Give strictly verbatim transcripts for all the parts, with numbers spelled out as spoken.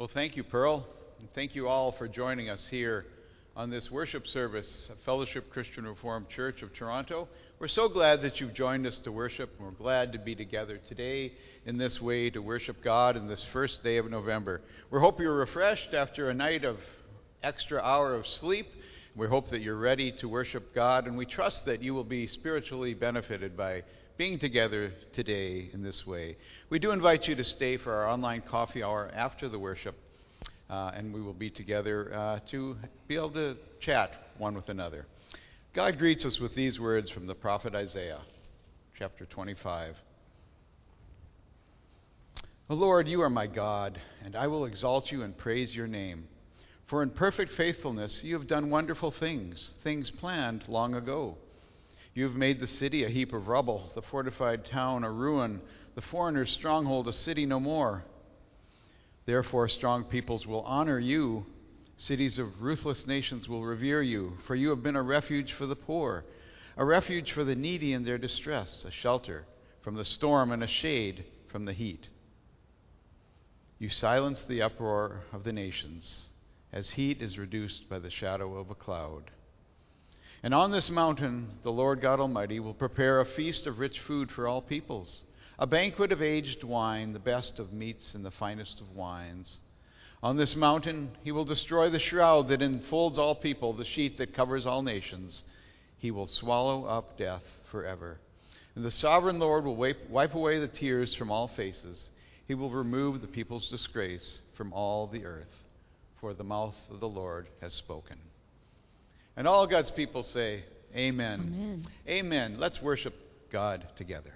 Well, thank you, Pearl, and thank you all for joining us here on this worship service at Fellowship Christian Reformed Church of Toronto. We're so glad that you've joined us to worship, and we're glad to be together today in this way to worship God in this first day of November. We hope you're refreshed after a night of extra hour of sleep. We hope that you're ready to worship God, and we trust that you will be spiritually benefited by being together today in this way. We do invite you to stay for our online coffee hour after the worship, uh, and we will be together uh, to be able to chat one with another. God greets us with these words from the prophet Isaiah, chapter twenty-five. O Lord, you are my God, and I will exalt you and praise your name. For in perfect faithfulness you have done wonderful things, things planned long ago. You have made the city a heap of rubble, the fortified town a ruin, the foreigner's stronghold a city no more. Therefore strong peoples will honor you, cities of ruthless nations will revere you, for you have been a refuge for the poor, a refuge for the needy in their distress, a shelter from the storm and a shade from the heat. You silence the uproar of the nations, as heat is reduced by the shadow of a cloud. And on this mountain, the Lord God Almighty will prepare a feast of rich food for all peoples, a banquet of aged wine, the best of meats and the finest of wines. On this mountain, he will destroy the shroud that enfolds all people, the sheet that covers all nations. He will swallow up death forever. And the sovereign Lord will wipe, wipe away the tears from all faces. He will remove the people's disgrace from all the earth, for the mouth of the Lord has spoken. And all God's people say, Amen. Amen. Amen. Let's worship God together.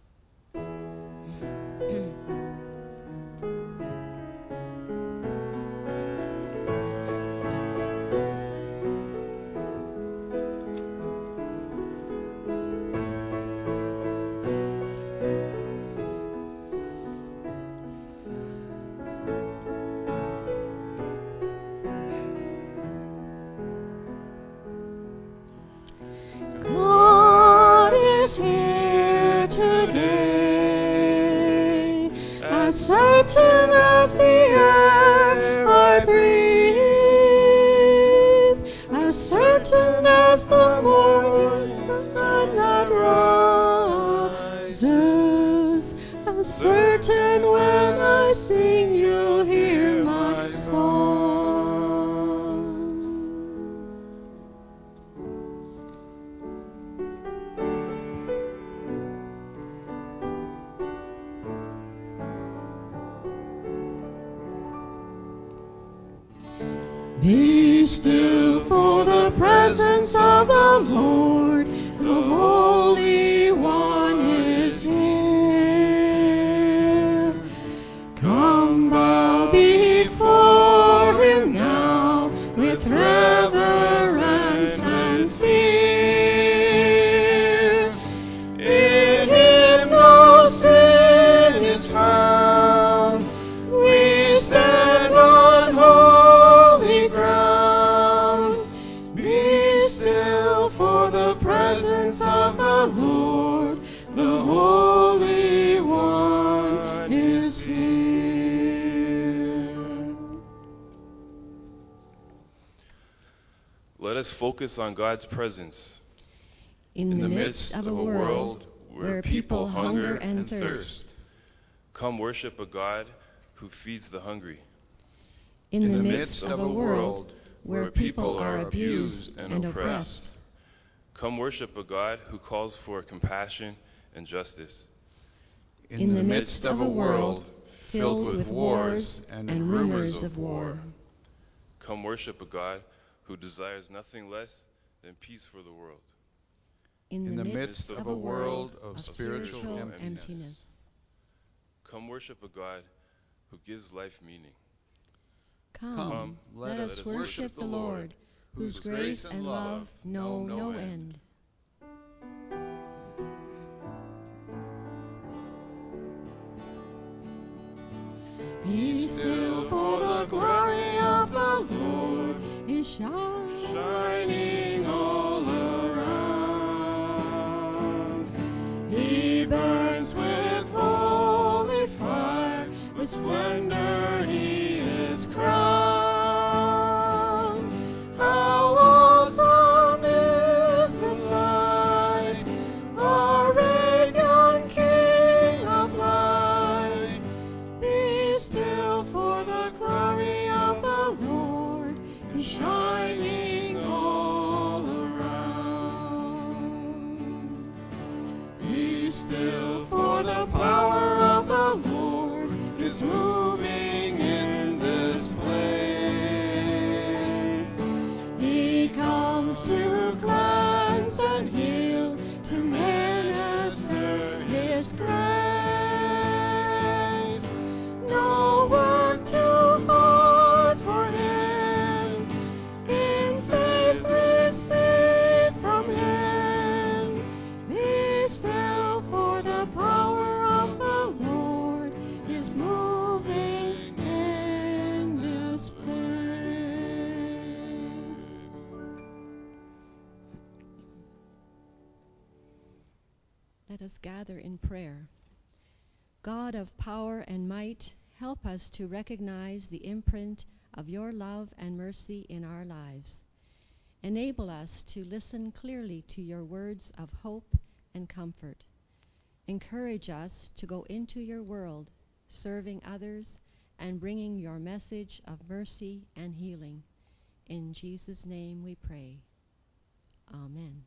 Certain as the air I breathe, as certain as the morning sun that rises, as certain when I sing you'll hear my song. Be still for the presence of the Lord, the Holy One is here. Come bow before him now with reverence and fear. In him no sin is found. We stand on holy ground. Be still for the presence of the Lord, the Holy One is here. Let us focus on God's presence In, in the midst of a world where people hunger and thirst. Come worship a God who feeds the hungry. In the midst of a world where people are abused and oppressed. Come worship a God who calls for compassion and justice. In the midst of a world filled with wars and rumors of war. Come worship a God who desires nothing less than peace for the world. In the midst of a world of spiritual emptiness. Come worship a God who gives life meaning. Come, Come, let us worship the Lord, whose grace and love know no end. Be still, for the glory of the Lord is shining, shining all around. He burns with holy fire, with splendor he is is shining all around. Be still, for the power of the Lord is moving in this place. He comes to cleanse and heal, to minister His grace. No work too hard for Him. In faith receive from Him. Be still, for the power of the Lord is moving in this place. Let us gather in prayer. God of power and might, help us to recognize the imprint of your love and mercy in our lives. Enable us to listen clearly to your words of hope and comfort. Encourage us to go into your world, serving others and bringing your message of mercy and healing. In Jesus' name we pray. Amen.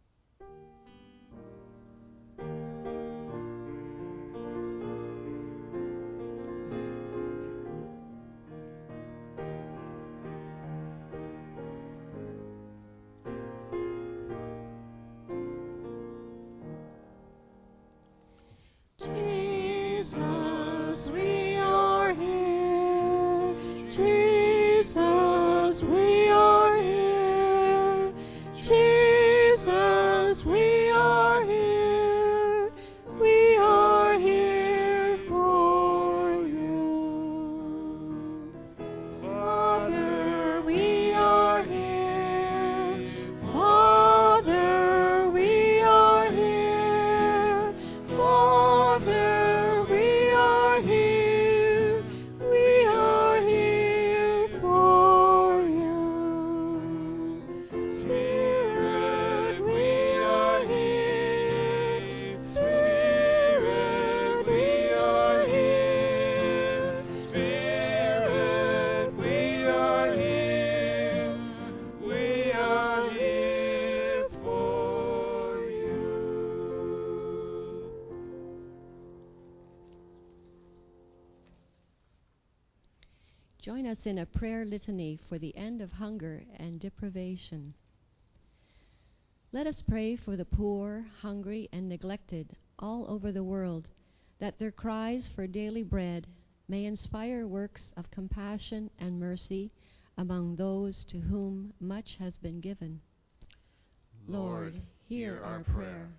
Jesus, we are here. Jesus, we are here. Jesus, we are here. We are here for you. Father, we are here. Father, we are here. Father, we are here. We are here for you. Spirit, we are here. Spirit, we are here. Spirit, we are here. We are here for you. Join us in a prayer litany for the end of hunger and deprivation. Let us pray for the poor, hungry, and neglected all over the world, that their cries for daily bread may inspire works of compassion and mercy among those to whom much has been given. Lord, hear our prayer.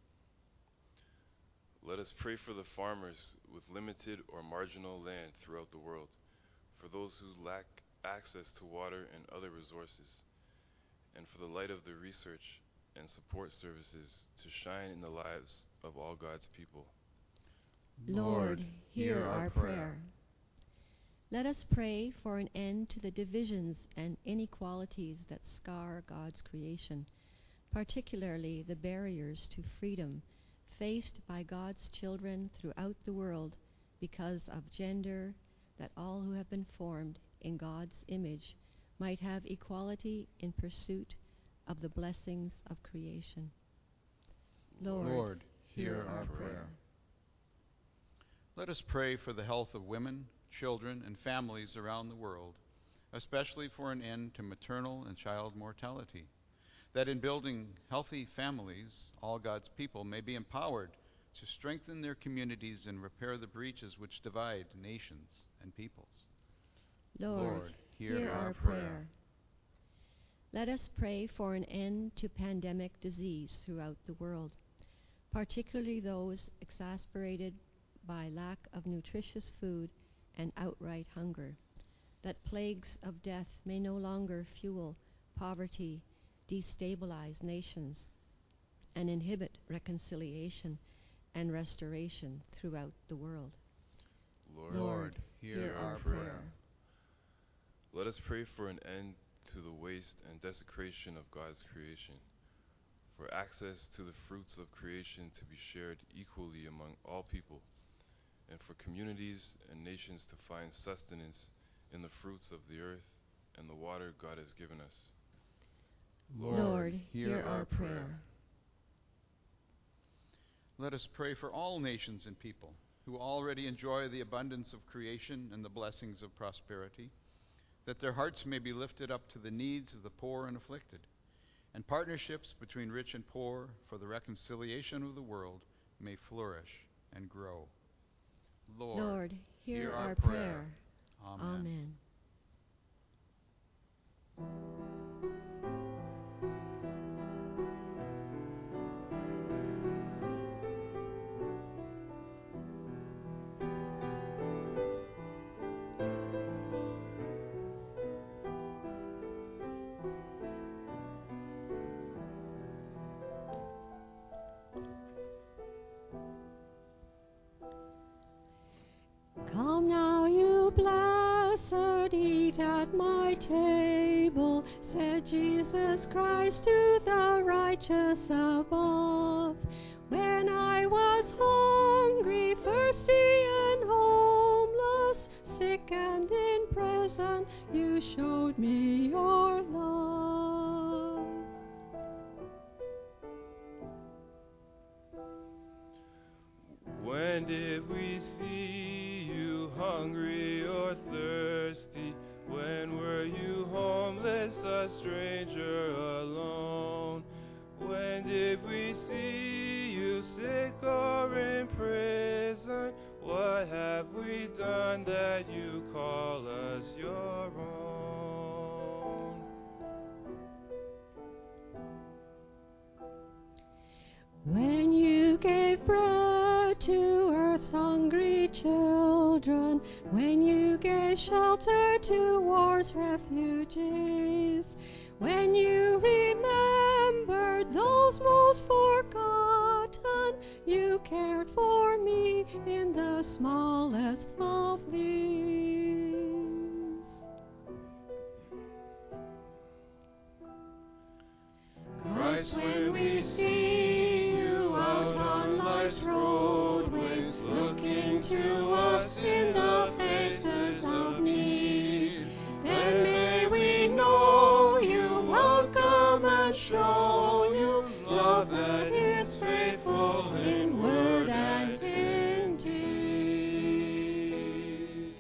Let us pray for the farmers with limited or marginal land throughout the world, for those who lack access to water and other resources, and for the light of the research and support services to shine in the lives of all God's people. Lord, hear our prayer. Let us pray for an end to the divisions and inequalities that scar God's creation, particularly the barriers to freedom faced by God's children throughout the world because of gender, that all who have been formed in God's image might have equality in pursuit of the blessings of creation. Lord, Lord, hear hear our our prayer. prayer. Let us pray for the health of women, children, and families around the world, especially for an end to maternal and child mortality, that in building healthy families, all God's people may be empowered to strengthen their communities and repair the breaches which divide nations and peoples. Lord, Lord, hear, hear our our prayer. prayer. Let us pray for an end to pandemic disease throughout the world, particularly those exasperated by lack of nutritious food and outright hunger, that plagues of death may no longer fuel poverty, destabilize nations, and inhibit reconciliation and restoration throughout the world. Lord, Lord, hear our prayer. let us pray for an end to the waste and desecration of God's creation, for access to the fruits of creation to be shared equally among all people, and for communities and nations to find sustenance in the fruits of the earth and the water God has given us. Lord, hear our prayer. Let us pray for all nations and people who already enjoy the abundance of creation and the blessings of prosperity, that their hearts may be lifted up to the needs of the poor and afflicted, and partnerships between rich and poor for the reconciliation of the world may flourish and grow. Lord, Lord, hear, hear our, our prayer. prayer. Amen. Amen. Come now, you blessed, eat at my table, said Jesus Christ to the righteous above. When I was hungry, thirsty, and homeless, sick and in prison, you showed me your love. When did we see you hungry or thirsty? When were you homeless, a stranger alone? When did we see you sick or in prison? What have we done that you call us your own? When you gave bread to earth's hungry children, when you gave shelter to war's refugees, when you remembered those most forgotten, you cared for me in the smallest of these. Christ, when we see you out on life's roadways, looking to us in the faces of need, then may we know you, welcome and show you love that is faithful in word and in deed.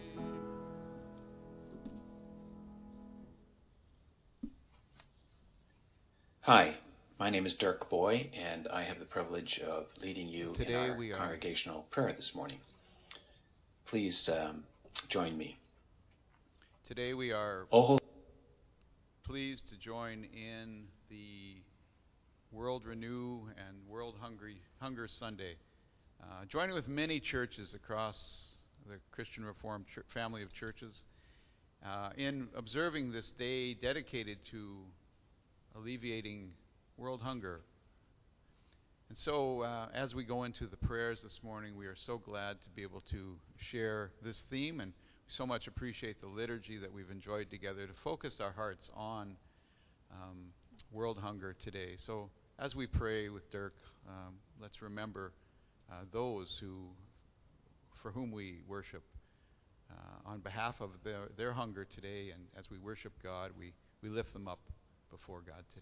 Hi, my name is Dirk Boy, and I have the privilege of leading you Today in our we are- congregational prayer this morning. Please um, join me. Today we are O Holy pleased to join in the World Renew and World Hungry, Hunger Sunday, uh, joining with many churches across the Christian Reformed Ch- family of churches uh, in observing this day dedicated to alleviating world hunger. And so uh, as we go into the prayers this morning, we are so glad to be able to share this theme, and so much appreciate the liturgy that we've enjoyed together to focus our hearts on um, world hunger today. So as we pray with Dirk, um, let's remember uh, those who, for whom we worship uh, on behalf of their, their hunger today, and as we worship God, we, we lift them up before God today.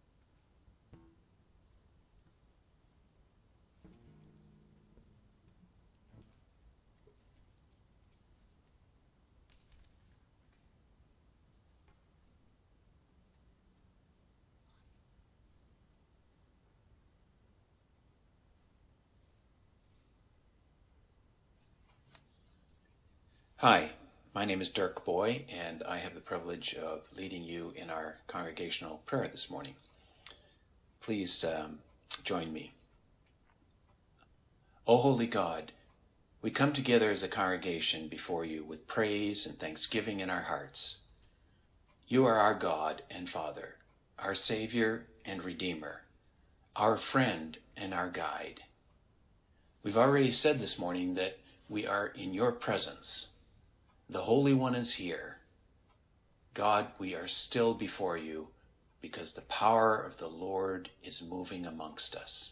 Hi, my name is Dirk Boy, and I have the privilege of leading you in our congregational prayer this morning. Please um, join me. O Holy God, we come together as a congregation before you with praise and thanksgiving in our hearts. You are our God and Father, our Savior and Redeemer, our friend and our guide. We've already said this morning that we are in your presence. The Holy One is here. God, we are still before you because the power of the Lord is moving amongst us.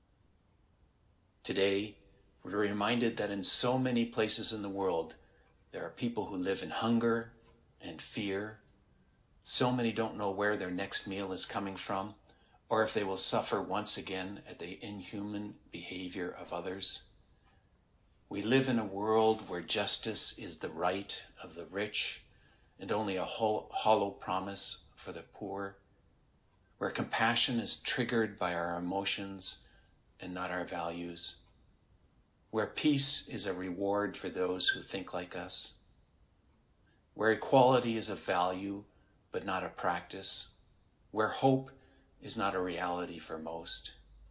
Today, we're reminded that in so many places in the world, There are people who live in hunger and fear. So many don't know where their next meal is coming from, or if they will suffer once again at the inhuman behavior of others. We live in a world where justice is the right of the rich and only a hollow promise for the poor, where compassion is triggered by our emotions and not our values, where peace is a reward for those who think like us, where equality is a value but not a practice, where hope is not a reality for most.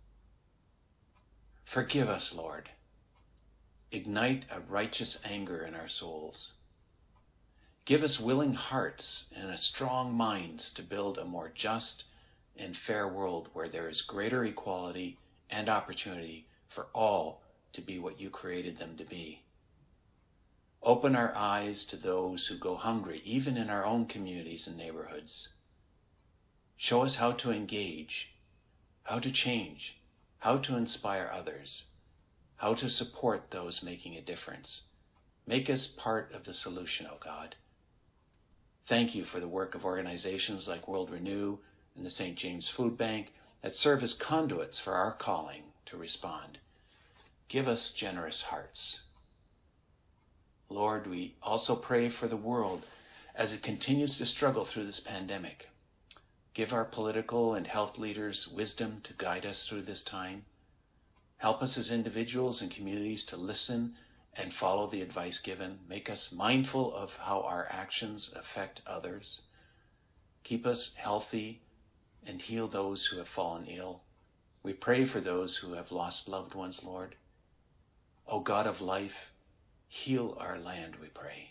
Forgive us, Lord. Ignite a righteous anger in our souls. Give us willing hearts and a strong minds to build a more just and fair world where there is greater equality and opportunity for all to be what you created them to be. Open our eyes to those who go hungry, even in our own communities and neighborhoods. Show us how to engage, how to change, how to inspire others, how to support those making a difference. Make us part of the solution, O God. Thank you for the work of organizations like World Renew and the Saint James Food Bank that serve as conduits for our calling to respond. Give us generous hearts. Lord, we also pray for the world as it continues to struggle through this pandemic. Give our political and health leaders wisdom to guide us through this time. Help us as individuals and communities to listen and follow the advice given. Make us mindful of how our actions affect others. Keep us healthy and heal those who have fallen ill. We pray for those who have lost loved ones, Lord. O God of life, heal our land, we pray.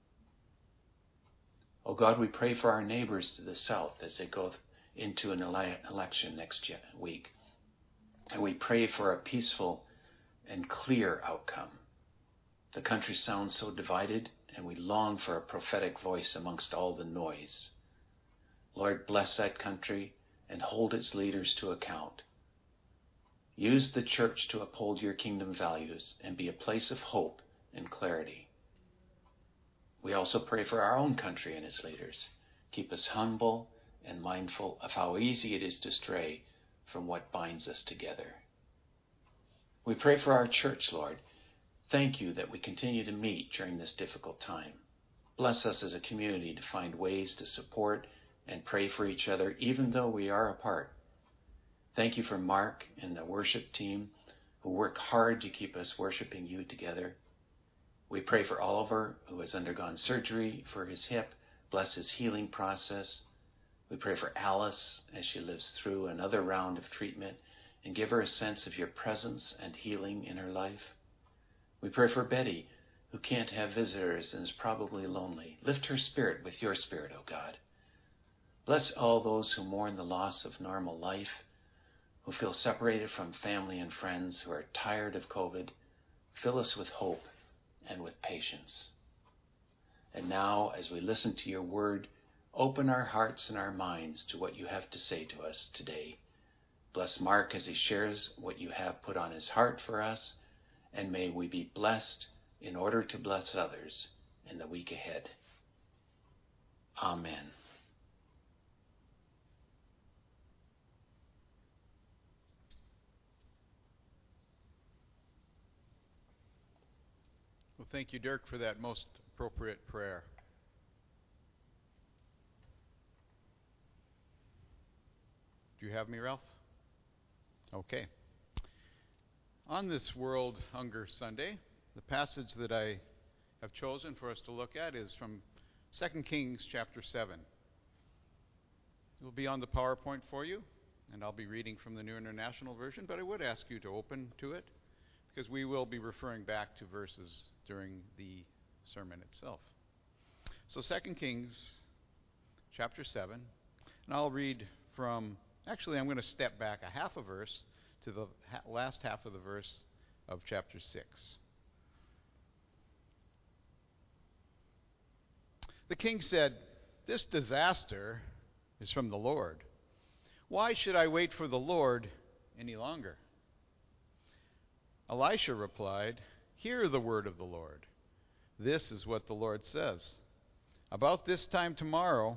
O God, we pray for our neighbors to the south as they go into an ele- election next week. And we pray for a peaceful and clear outcome. The country sounds so divided, and we long for a prophetic voice amongst all the noise. Lord, bless that country and hold its leaders to account. Use the church to uphold your kingdom values and be a place of hope and clarity. We also pray for our own country and its leaders. Keep us humble and mindful of how easy it is to stray from what binds us together. We pray for our church, Lord. Thank you that we continue to meet during this difficult time. Bless us as a community to find ways to support and pray for each other, even though we are apart. Thank you for Mark and the worship team who work hard to keep us worshiping you together. We pray for Oliver, who has undergone surgery for his hip. Bless his healing process. We pray for Alice as she lives through another round of treatment, and give her a sense of your presence and healing in her life. We pray for Betty, who can't have visitors and is probably lonely. Lift her spirit with your spirit, O God. Bless all those who mourn the loss of normal life, who feel separated from family and friends, who are tired of COVID. Fill us with hope and with patience. And now, as we listen to your word, open our hearts and our minds to what you have to say to us today. Bless Mark as he shares what you have put on his heart for us, and may we be blessed in order to bless others in the week ahead. Amen. Well, thank you, Dirk, for that most appropriate prayer. Do you have me, Ralph? Okay. On this World Hunger Sunday, the passage that I have chosen for us to look at is from Second Kings chapter seven. It will be on the PowerPoint for you, and I'll be reading from the New International Version, but I would ask you to open to it, because we will be referring back to verses during the sermon itself. So Second Kings chapter seven, and I'll read from, actually I'm going to step back a half a verse to the ha- last half of the verse of chapter six. The king said, "This disaster is from the Lord. Why should I wait for the Lord any longer?" Elisha replied, "Hear the word of the Lord. This is what the Lord says. About this time tomorrow,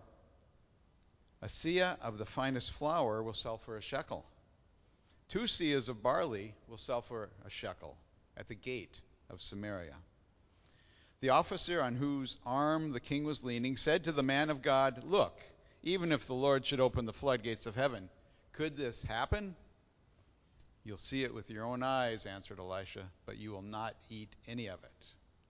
a seah of the finest flour will sell for a shekel. Two seahs of barley will sell for a shekel at the gate of Samaria. The officer on whose arm the king was leaning said to the man of God, "Look, even if the Lord should open the floodgates of heaven, could this happen?" "You'll see it with your own eyes," answered Elisha, "but you will not eat any of it."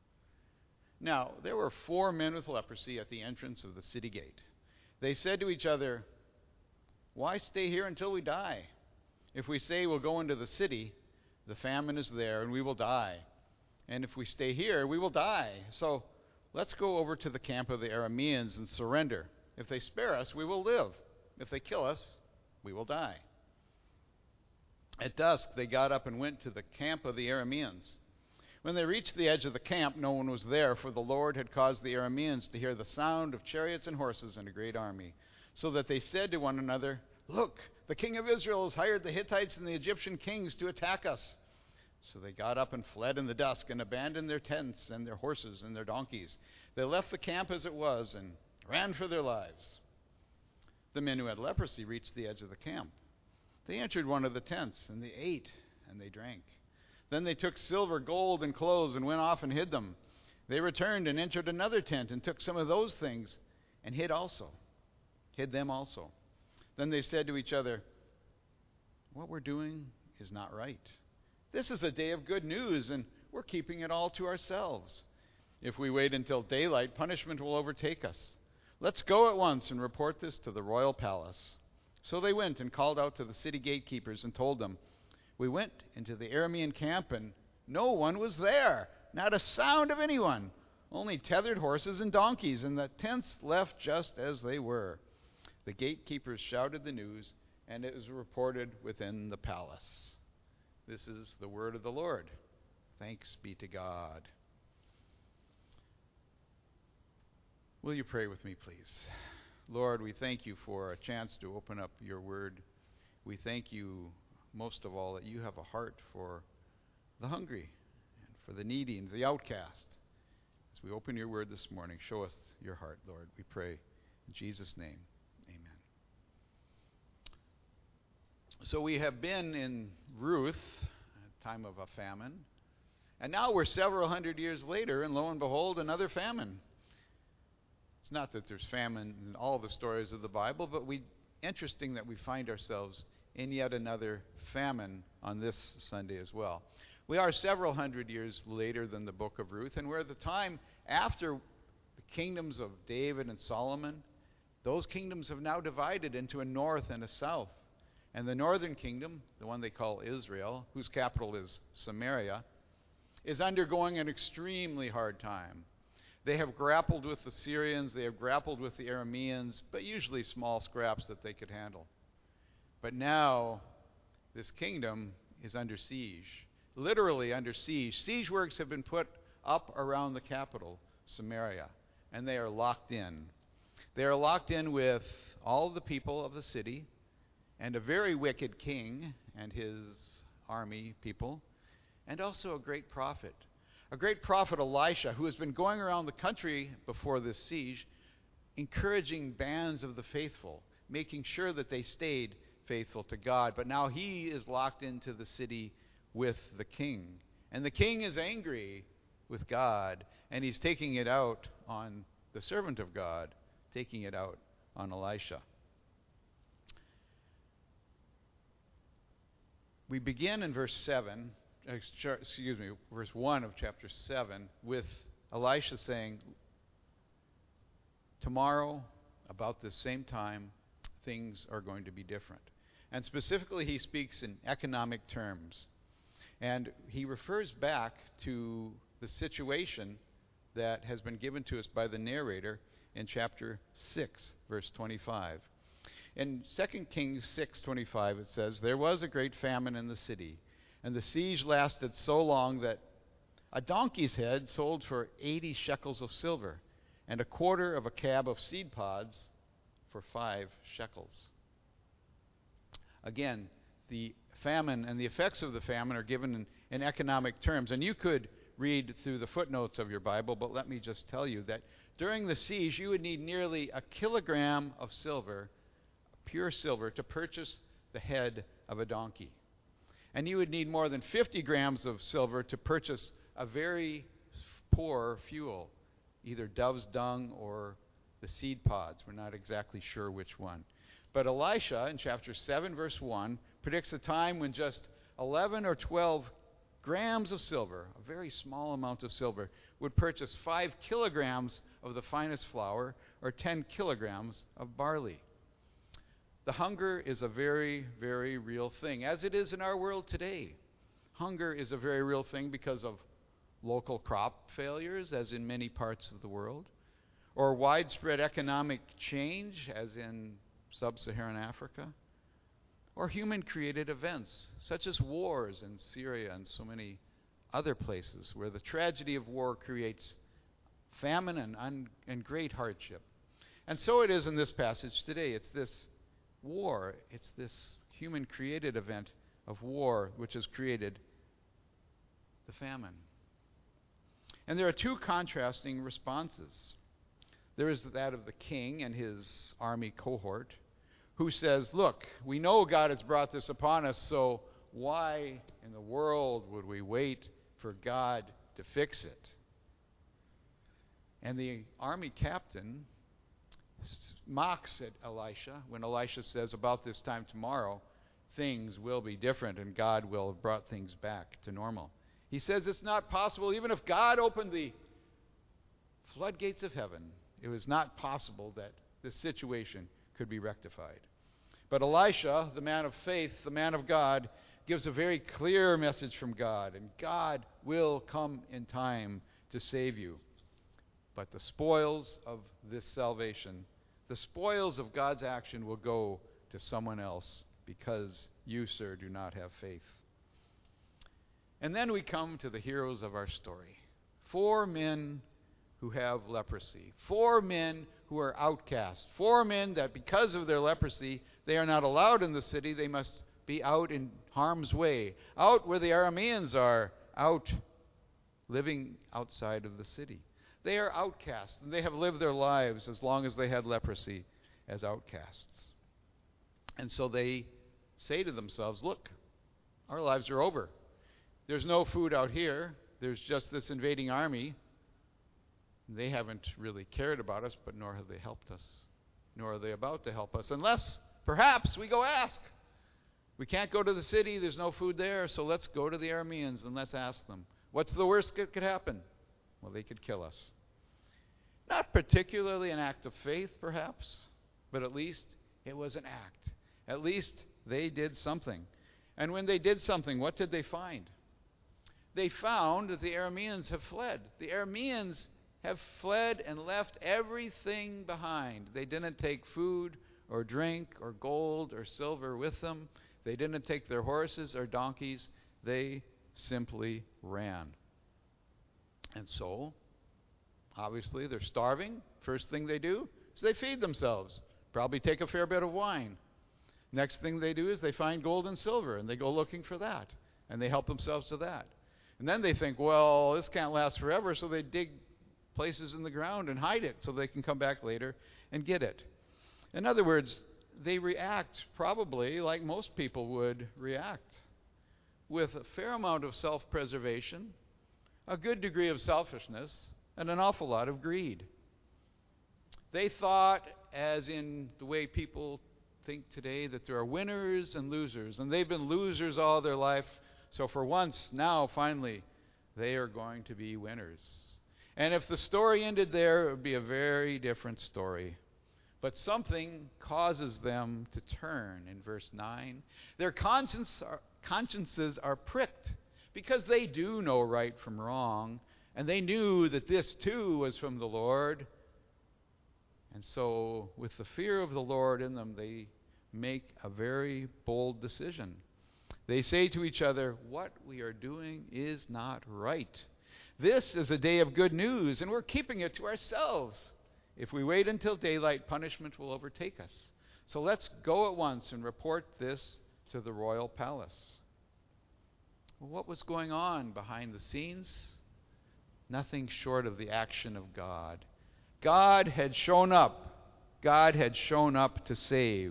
Now, there were four men with leprosy at the entrance of the city gate. They said to each other, "Why stay here until we die? If we say we'll go into the city, the famine is there and we will die. And if we stay here, we will die. So let's go over to the camp of the Arameans and surrender. If they spare us, we will live. If they kill us, we will die." At dusk, they got up and went to the camp of the Arameans. When they reached the edge of the camp, no one was there, for the Lord had caused the Arameans to hear the sound of chariots and horses and a great army, so that they said to one another, "Look, the king of Israel has hired the Hittites and the Egyptian kings to attack us." So they got up and fled in the dusk and abandoned their tents and their horses and their donkeys. They left the camp as it was and ran for their lives. The men who had leprosy reached the edge of the camp. They entered one of the tents, and they ate and they drank. Then they took silver, gold, and clothes and went off and hid them. They returned and entered another tent and took some of those things and hid also, hid them also. Then they said to each other, "What we're doing is not right. This is a day of good news, and we're keeping it all to ourselves. If we wait until daylight, punishment will overtake us. Let's go at once and report this to the royal palace." So they went and called out to the city gatekeepers and told them, "We went into the Aramean camp, and no one was there, not a sound of anyone, only tethered horses and donkeys, and the tents left just as they were." The gatekeepers shouted the news, and it was reported within the palace. This is the word of the Lord. Thanks be to God. Will you pray with me, please? Lord, we thank you for a chance to open up your word. We thank you most of all that you have a heart for the hungry and for the needy and the outcast. As we open your word this morning, show us your heart, Lord. We pray in Jesus' name. Amen. So we have been in Ruth, a time of a famine, and now we're several hundred years later, and lo and behold, another famine. It's not that there's famine in all the stories of the Bible, but we interesting that we find ourselves in yet another famine on this Sunday as well. We are several hundred years later than the book of Ruth, and we're at the time after the kingdoms of David and Solomon. Those kingdoms have now divided into a north and a south. And the northern kingdom, the one they call Israel, whose capital is Samaria, is undergoing an extremely hard time. They have grappled with the Syrians, they have grappled with the Arameans, but usually small scraps that they could handle. But now, this kingdom is under siege, literally under siege. Siege works have been put up around the capital, Samaria, and they are locked in. They are locked in with all the people of the city and a very wicked king and his army people, and also a great prophet. A great prophet, Elisha, who has been going around the country before this siege, encouraging bands of the faithful, making sure that they stayed faithful to God. But now he is locked into the city with the king. And the king is angry with God, and he's taking it out on the servant of God, taking it out on Elisha. We begin in verse seven, excuse me, verse one of chapter seven, with Elisha saying, "Tomorrow, about this same time, things are going to be different." And specifically, he speaks in economic terms. And he refers back to the situation that has been given to us by the narrator in chapter six, verse twenty-five. In Second Kings six twenty-five, it says, "There was a great famine in the city, and the siege lasted so long that a donkey's head sold for eighty shekels of silver, and a quarter of a cab of seed pods for five shekels." Again, the famine and the effects of the famine are given in, in economic terms. And you could read through the footnotes of your Bible, but let me just tell you that during the siege, you would need nearly a kilogram of silver, pure silver, to purchase the head of a donkey. And you would need more than fifty grams of silver to purchase a very poor fuel, either dove's dung or the seed pods. We're not exactly sure which one. But Elisha, in chapter seven, verse one, predicts a time when just eleven or twelve grams of silver, a very small amount of silver, would purchase five kilograms of the finest flour or ten kilograms of barley. The hunger is a very, very real thing, as it is in our world today. Hunger is a very real thing because of local crop failures, as in many parts of the world, or widespread economic change, as in sub-Saharan Africa, or human-created events, such as wars in Syria and so many other places where the tragedy of war creates famine and, un- and great hardship. And so it is in this passage today. It's this war, it's this human-created event of war which has created the famine. And there are two contrasting responses. There is that of the king and his army cohort, who says, look, we know God has brought this upon us, so why in the world would we wait for God to fix it? And the army captain mocks at Elisha when Elisha says, about this time tomorrow, things will be different and God will have brought things back to normal. He says it's not possible. Even if God opened the floodgates of heaven, it was not possible that this situation could be rectified. But Elisha, the man of faith, the man of God, gives a very clear message from God, and God will come in time to save you. But the spoils of this salvation, the spoils of God's action will go to someone else because you, sir, do not have faith. And then we come to the heroes of our story. Four men who have leprosy. Four men who are outcast. Four men that because of their leprosy, they are not allowed in the city. They must be out in harm's way. Out where the Arameans are. Out living outside of the city. They are outcasts, and they have lived their lives as long as they had leprosy as outcasts. And so they say to themselves, look, our lives are over. There's no food out here. There's just this invading army. They haven't really cared about us, but nor have they helped us. Nor are they about to help us, unless perhaps we go ask. We can't go to the city. There's no food there, so let's go to the Arameans and let's ask them. What's the worst that could happen? Well, they could kill us. Not particularly an act of faith, perhaps, but at least it was an act. At least they did something. And when they did something, what did they find? They found that the Arameans have fled. The Arameans have fled and left everything behind. They didn't take food or drink or gold or silver with them. They didn't take their horses or donkeys. They simply ran. And so, obviously, they're starving. First thing they do is they feed themselves. Probably take a fair bit of wine. Next thing they do is they find gold and silver, and they go looking for that. And they help themselves to that. And then they think, well, this can't last forever, so they dig places in the ground and hide it so they can come back later and get it. In other words, they react probably like most people would react, with a fair amount of self-preservation, a good degree of selfishness, and an awful lot of greed. They thought, as in the way people think today, that there are winners and losers, and they've been losers all their life, so for once, now, finally, they are going to be winners. And if the story ended there, it would be a very different story. But something causes them to turn in verse nine. Their conscience are, consciences are pricked because they do know right from wrong, and they knew that this too was from the Lord. And so, with the fear of the Lord in them, they make a very bold decision. They say to each other, what we are doing is not right. This is a day of good news, and we're keeping it to ourselves. If we wait until daylight, punishment will overtake us. So let's go at once and report this to the royal palace. Well, what was going on behind the scenes? Nothing short of the action of God. God had shown up. God had shown up to save.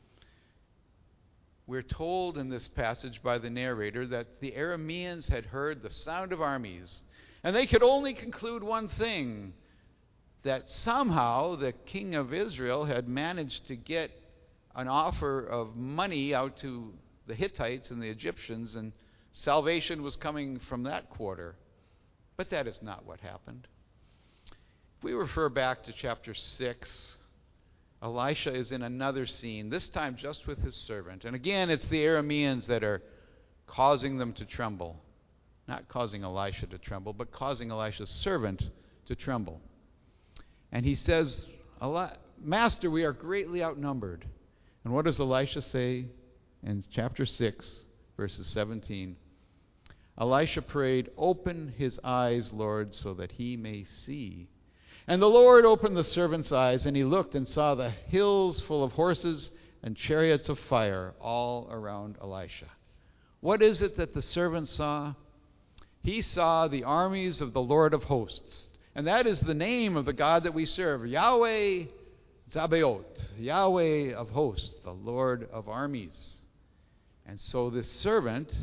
We're told in this passage by the narrator that the Arameans had heard the sound of armies, and they could only conclude one thing, that somehow the king of Israel had managed to get an offer of money out to the Hittites and the Egyptians, and salvation was coming from that quarter. But that is not what happened. If we refer back to chapter six, Elisha is in another scene, this time just with his servant. And again, it's the Arameans that are causing them to tremble. Not causing Elisha to tremble, but causing Elisha's servant to tremble. And he says, Master, we are greatly outnumbered. And what does Elisha say in chapter six, verses seventeen? Elisha prayed, Open his eyes, Lord, so that he may see. And the Lord opened the servant's eyes, and he looked and saw the hills full of horses and chariots of fire all around Elisha. What is it that the servant saw? He saw the armies of the Lord of hosts. And that is the name of the God that we serve, Yahweh Zabaoth, Yahweh of hosts, the Lord of armies. And so this servant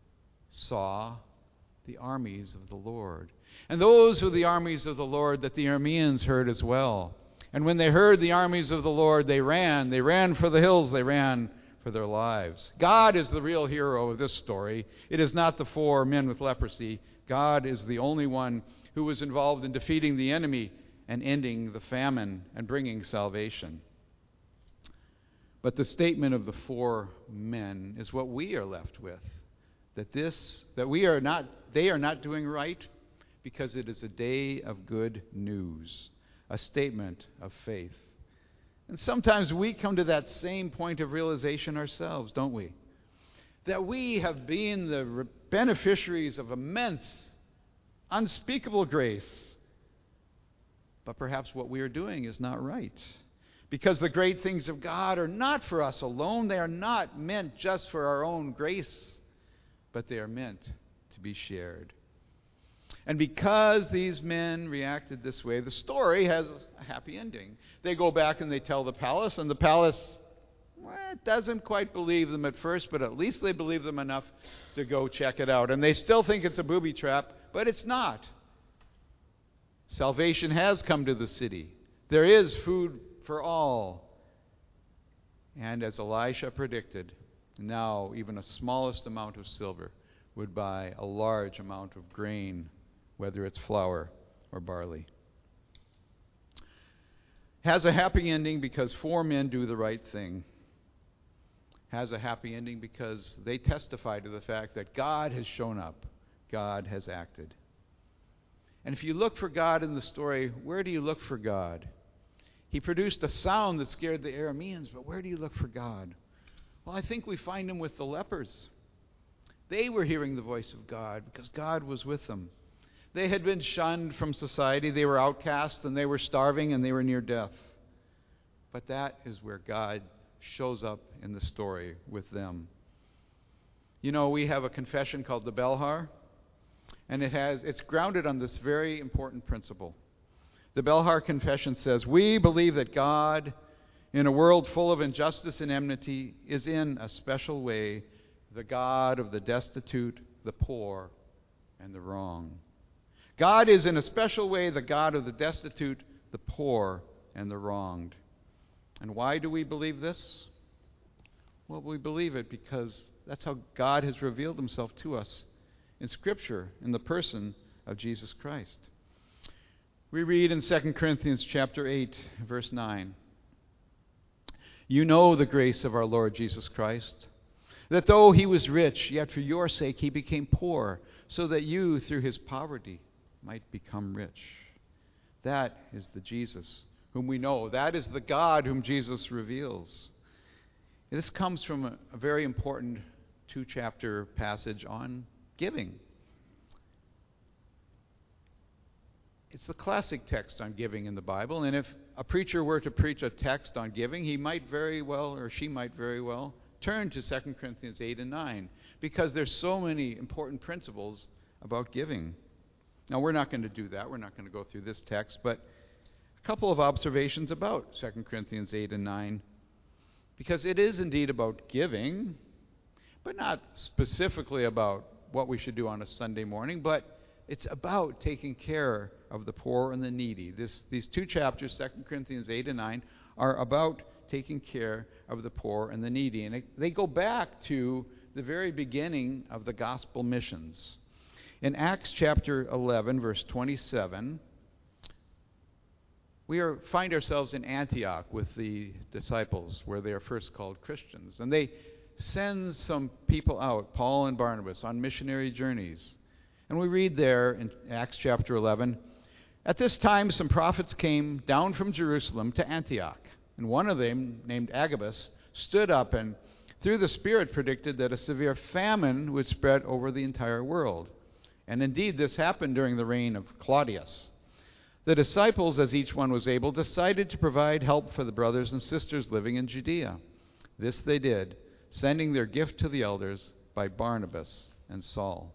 saw the armies of the Lord. And those were the armies of the Lord that the Arameans heard as well. And when they heard the armies of the Lord, they ran. They ran for the hills. They ran for their lives. God is the real hero of this story. It is not the four men with leprosy. God is the only one who was involved in defeating the enemy and ending the famine and bringing salvation. But the statement of the four men is what we are left with. That this, that we are not, they are not doing right because it is a day of good news, a statement of faith. And sometimes we come to that same point of realization ourselves, don't we? That we have been the beneficiaries of immense, unspeakable grace. But perhaps what we are doing is not right. Because the great things of God are not for us alone. They are not meant just for our own grace, but they are meant to be shared. And because these men reacted this way, the story has a happy ending. They go back and they tell the palace, and the palace well, doesn't quite believe them at first, but at least they believe them enough to go check it out. And they still think it's a booby trap, but it's not. Salvation has come to the city. There is food for all. And as Elisha predicted, now even a smallest amount of silver would buy a large amount of grain, whether it's flour or barley. Has a happy ending because four men do the right thing. Has a happy ending because they testify to the fact that God has shown up. God has acted. And if you look for God in the story, where do you look for God? He produced a sound that scared the Arameans, but where do you look for God? Well, I think we find him with the lepers. They were hearing the voice of God because God was with them. They had been shunned from society. They were outcast, and they were starving, and they were near death. But that is where God shows up in the story with them. You know, we have a confession called the Belhar, and it has it's grounded on this very important principle. The Belhar Confession says, "We believe that God, in a world full of injustice and enmity, is in a special way the God of the destitute, the poor, and the wrong. God is in a special way the God of the destitute, the poor, and the wronged." And why do we believe this? Well, we believe it because that's how God has revealed himself to us in Scripture, in the person of Jesus Christ. We read in Second Corinthians chapter eight, verse nine, "You know the grace of our Lord Jesus Christ, that though he was rich, yet for your sake he became poor, so that you, through his poverty, might become rich." That is the Jesus whom we know. That is the God whom Jesus reveals. This comes from a, a very important two-chapter passage on giving. It's the classic text on giving in the Bible, and if a preacher were to preach a text on giving, he might very well, or she might very well, turn to Second Corinthians eight and nine, because there's so many important principles about giving. Now, we're not going to do that. We're not going to go through this text, but a couple of observations about Second Corinthians eight and nine, because it is indeed about giving, but not specifically about what we should do on a Sunday morning, but it's about taking care of the poor and the needy. This, these two chapters, Second Corinthians eight and nine, are about taking care of the poor and the needy. And it, they go back to the very beginning of the gospel missions. In Acts chapter eleven, verse twenty-seven, we are, find ourselves in Antioch with the disciples, where they are first called Christians. And they send some people out, Paul and Barnabas, on missionary journeys. And we read there in Acts chapter eleven, "At this time some prophets came down from Jerusalem to Antioch. And one of them, named Agabus, stood up and through the Spirit predicted that a severe famine would spread over the entire world. And indeed this happened during the reign of Claudius. The disciples, as each one was able, decided to provide help for the brothers and sisters living in Judea. This they did, sending their gift to the elders by Barnabas and Saul."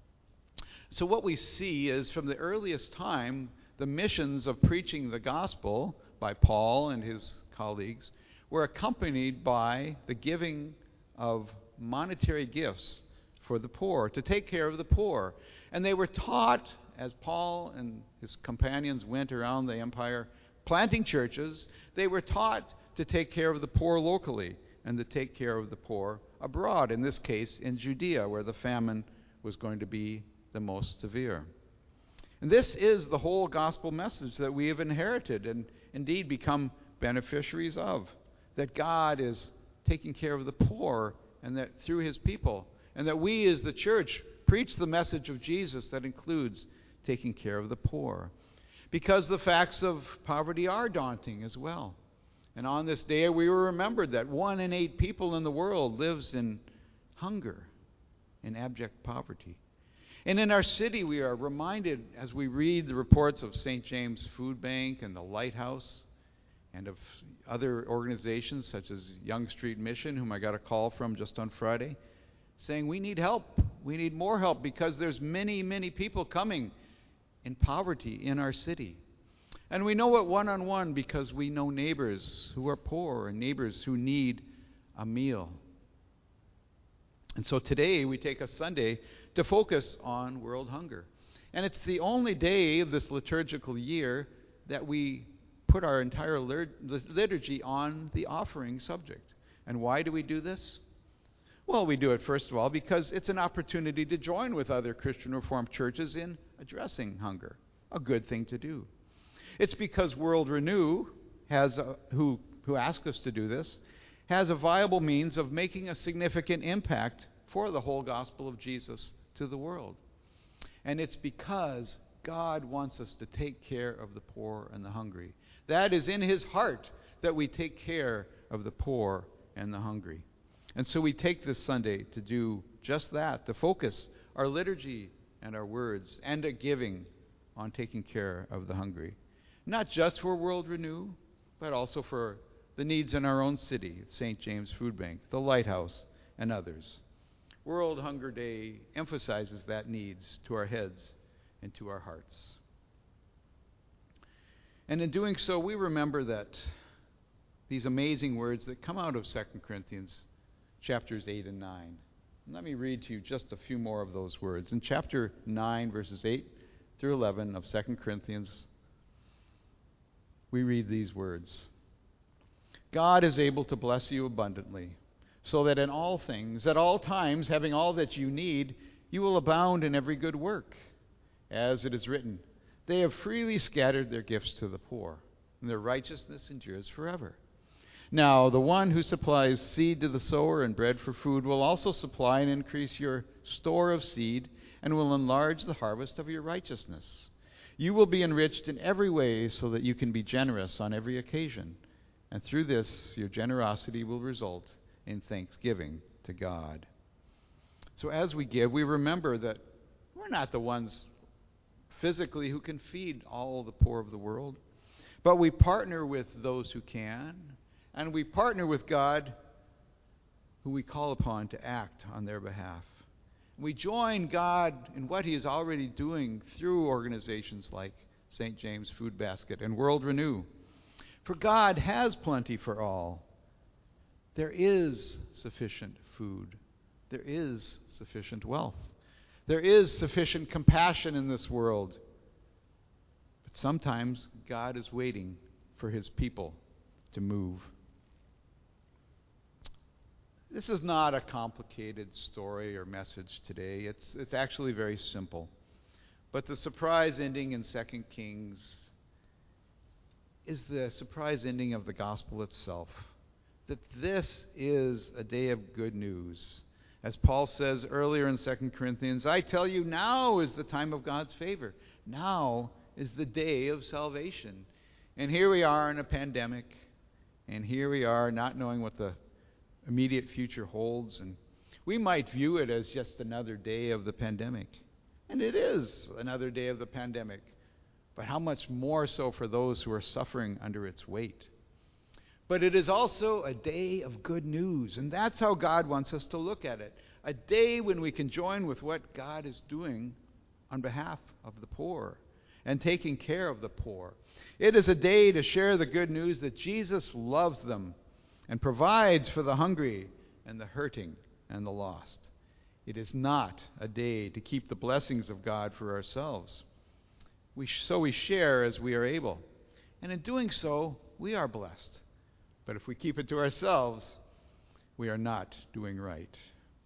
So what we see is from the earliest time, the missions of preaching the gospel by Paul and his colleagues were accompanied by the giving of monetary gifts for the poor, to take care of the poor. And they were taught, as Paul and his companions went around the empire planting churches, they were taught to take care of the poor locally and to take care of the poor abroad, in this case in Judea, where the famine was going to be the most severe. And this is the whole gospel message that we have inherited and indeed become beneficiaries of, that God is taking care of the poor and that through his people, and that we as the church preach the message of Jesus that includes taking care of the poor. Because the facts of poverty are daunting as well. And on this day we were remembered that one in eight people in the world lives in hunger, in abject poverty. And in our city we are reminded as we read the reports of Saint James Food Bank and the Lighthouse and of other organizations such as Young Street Mission, whom I got a call from just on Friday, saying we need help. We need more help because there's many, many people coming in poverty in our city. And we know it one-on-one because we know neighbors who are poor and neighbors who need a meal. And so today we take a Sunday to focus on world hunger. And it's the only day of this liturgical year that we put our entire liturgy on the offering subject. And why do we do this? Well, we do it, first of all, because it's an opportunity to join with other Christian Reformed churches in addressing hunger, a good thing to do. It's because World Renew, has a, who, who asked us to do this, has a viable means of making a significant impact for the whole gospel of Jesus to the world. And it's because God wants us to take care of the poor and the hungry. That is in his heart, that we take care of the poor and the hungry. And so we take this Sunday to do just that, to focus our liturgy and our words and our giving on taking care of the hungry. Not just for World Renew, but also for the needs in our own city, Saint James Food Bank, the Lighthouse, and others. World Hunger Day emphasizes that needs to our heads and to our hearts. And in doing so, we remember that these amazing words that come out of Second Corinthians chapters eight and nine. And let me read to you just a few more of those words. In chapter nine, verses eight through eleven of Second Corinthians, we read these words. God is able to bless you abundantly, so that in all things, at all times, having all that you need, you will abound in every good work. As it is written, they have freely scattered their gifts to the poor, and their righteousness endures forever. Now, the one who supplies seed to the sower and bread for food will also supply and increase your store of seed and will enlarge the harvest of your righteousness. You will be enriched in every way so that you can be generous on every occasion. And through this, your generosity will result in thanksgiving to God. So as we give, we remember that we're not the ones physically who can feed all the poor of the world, but we partner with those who can, and we partner with God, who we call upon to act on their behalf. We join God in what he is already doing through organizations like Saint James Food Basket and World Renew. For God has plenty for all. There is sufficient food. There is sufficient wealth. There is sufficient compassion in this world. But sometimes God is waiting for his people to move. This is not a complicated story or message today. It's, it's actually very simple. But the surprise ending in Second Kings is the surprise ending of the gospel itself. That this is a day of good news. As Paul says earlier in Second Corinthians, I tell you, now is the time of God's favor. Now is the day of salvation. And here we are in a pandemic. And here we are not knowing what the immediate future holds. And we might view it as just another day of the pandemic. And it is another day of the pandemic. But how much more so for those who are suffering under its weight. But it is also a day of good news. And that's how God wants us to look at it. A day when we can join with what God is doing on behalf of the poor and taking care of the poor. It is a day to share the good news that Jesus loves them and provides for the hungry and the hurting and the lost. It is not a day to keep the blessings of God for ourselves. We sh- so we share as we are able. And in doing so, we are blessed. But if we keep it to ourselves, we are not doing right.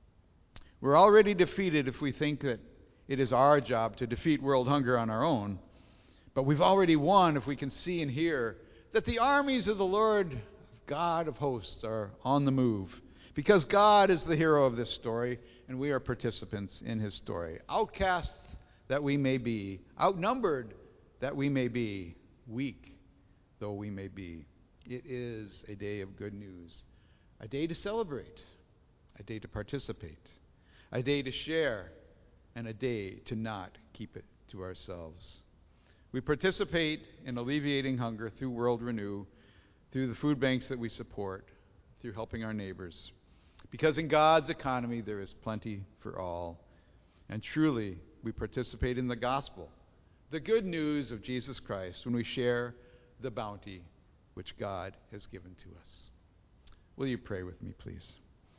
We're already defeated if we think that it is our job to defeat world hunger on our own. But we've already won if we can see and hear that the armies of the Lord God of hosts are on the move. Because God is the hero of this story, and we are participants in his story. Outcasts that we may be, outnumbered that we may be, weak though we may be. It is a day of good news, a day to celebrate, a day to participate, a day to share, and a day to not keep it to ourselves. We participate in alleviating hunger through World Renew, through the food banks that we support, through helping our neighbors. Because in God's economy there is plenty for all. And truly, we participate in the gospel, the good news of Jesus Christ, when we share the bounty which God has given to us. Will you pray with me, please?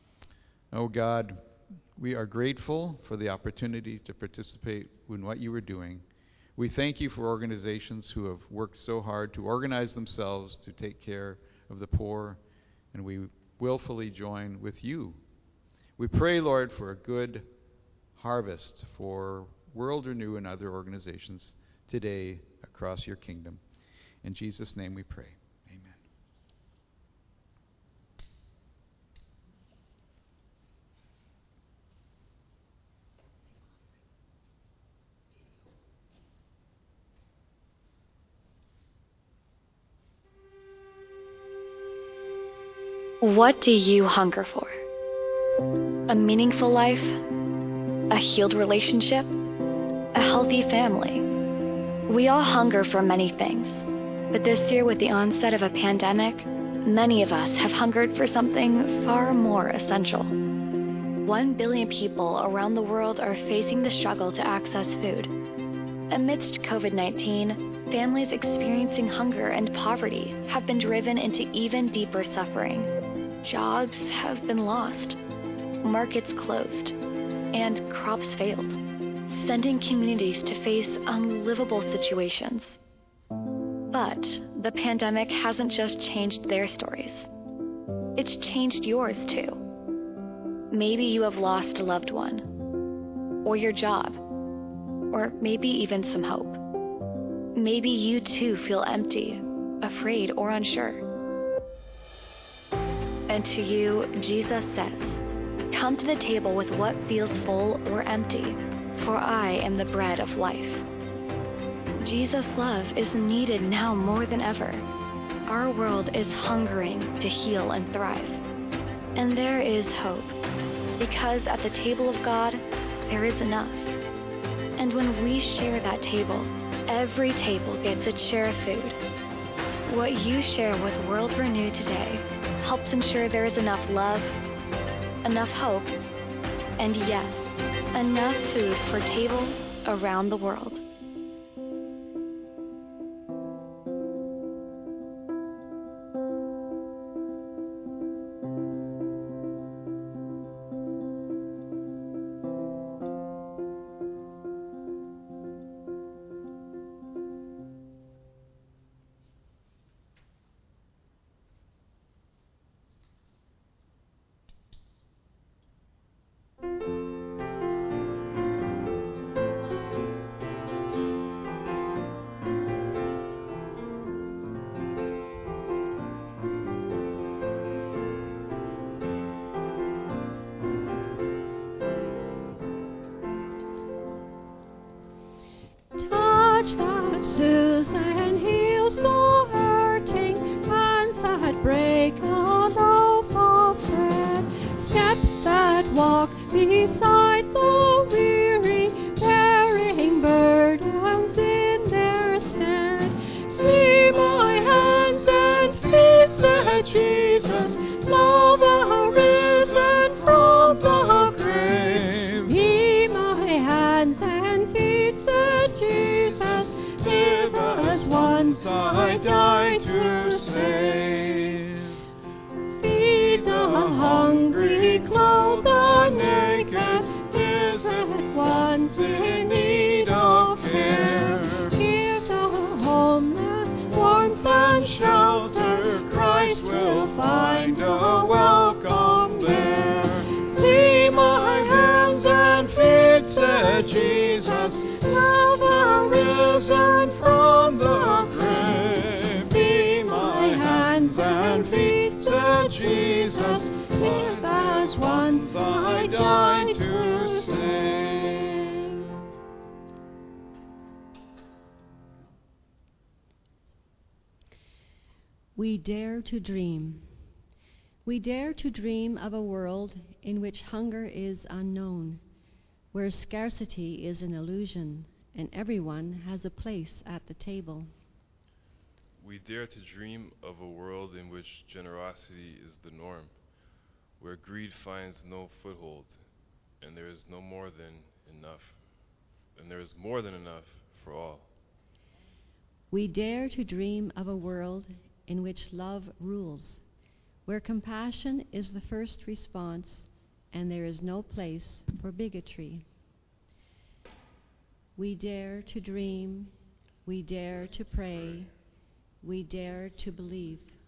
Oh God, we are grateful for the opportunity to participate in what you are doing. We thank you for organizations who have worked so hard to organize themselves to take care of the poor, and we willfully join with you. We pray, Lord, for a good harvest for World Renew and other organizations today across your kingdom. In Jesus' name we pray. Amen. What do you hunger for? A meaningful life? A healed relationship? A healthy family? We all hunger for many things, but this year with the onset of a pandemic, many of us have hungered for something far more essential. One billion people around the world are facing the struggle to access food. Amidst covid nineteen, families experiencing hunger and poverty have been driven into even deeper suffering. Jobs have been lost, markets closed, and crops failed, sending communities to face unlivable situations. But the pandemic hasn't just changed their stories. It's changed yours too. Maybe you have lost a loved one, or your job, or maybe even some hope. Maybe you too feel empty, afraid, or unsure. And to you, Jesus says, "Come to the table with what feels full or empty, for I am the bread of life." Jesus' love is needed now more than ever. Our world is hungering to heal and thrive. And there is hope, because at the table of God, there is enough. And when we share that table, every table gets its share of food. What you share with World Renew today helps ensure there is enough love, enough hope, and yes, enough food for tables around the world. Touch that soothes and heals the hurting, hands that break a loaf of bread, steps that walk beside the weary, bearing burdens in their stead. See my hands and feet, said Jesus, love arisen from the grave. Be my hands and feet, said Jesus, live as once I died to save. Feed the hungry, clothe the naked, visit ones in need of care. Give the homeless warmth and shelter, Christ will find a welcome there. See my hands and feet, said Jesus, love arisen from the grave. Be my hands and feet, said Jesus, live as once I died to save. We dare to dream. We dare to dream of a world in which hunger is unknown, where scarcity is an illusion, and everyone has a place at the table. We dare to dream of a world in which generosity is the norm, where greed finds no foothold, and there is no more than enough, and there is more than enough for all. We dare to dream of a world in which love rules, where compassion is the first response, and there is no place for bigotry. We dare to dream, we dare to pray, we dare to believe.